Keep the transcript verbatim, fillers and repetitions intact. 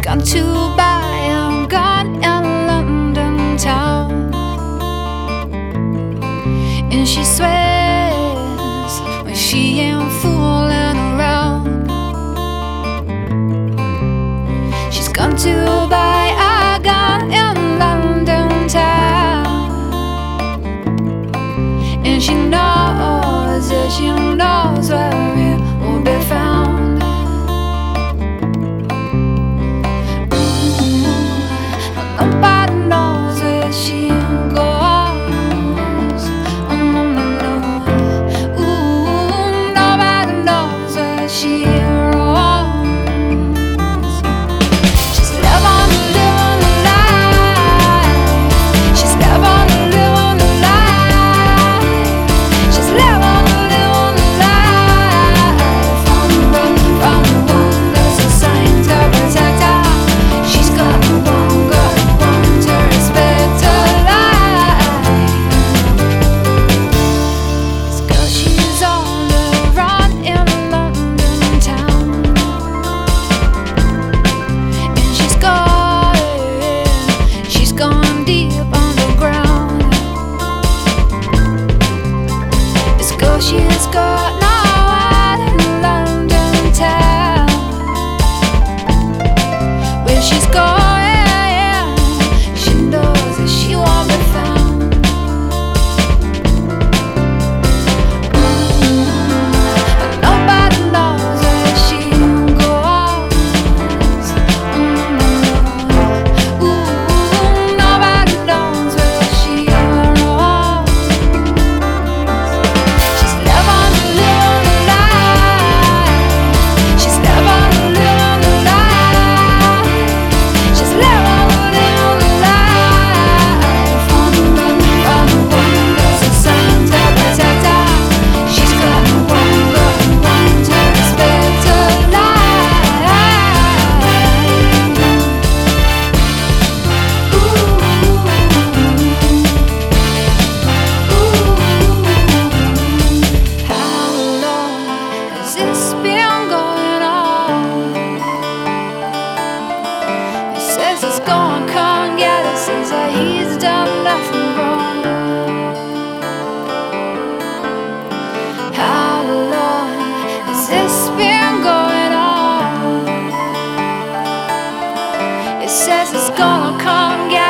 gone to buy a gun in London town, and she swears when she ain't fooling around. She's gone to buy a gun in London town, and she knows that she knows where it will be found. Nobody knows where she goes. Oh, no, no, no. Ooh, nobody knows where she roams. She's living, living a life. She's living, living a life. She's living, living a life. From the, from the one that's assigned to protect her. She's got the one girl. She's got no one in London town. Where she's going, she knows that she won't be found. Mm-hmm. Nobody knows where she goes. Mm-hmm. Ooh, nobody knows where she roams. Says he's gonna come get us, says that he's done nothing wrong. How long has this been going on? It says it's gonna come get